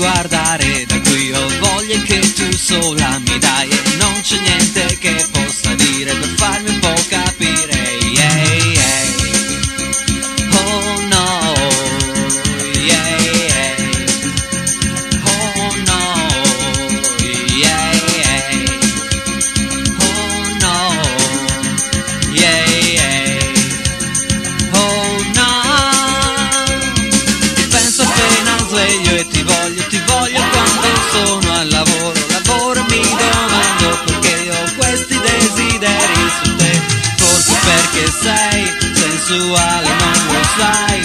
guardare da qui ho voglia che tu sola mi dai e non c'è niente che possa dire per farmi un po' capire. Yeah, yeah. Oh no, yeah, yeah. Oh no, yeah, yeah. Oh no, yeah, yeah. Oh no, ti penso appena sveglio e ti voglio quando sono al lavoro, lavoro e mi domando perché ho questi desideri su te, forse perché sei sensuale, non lo sai.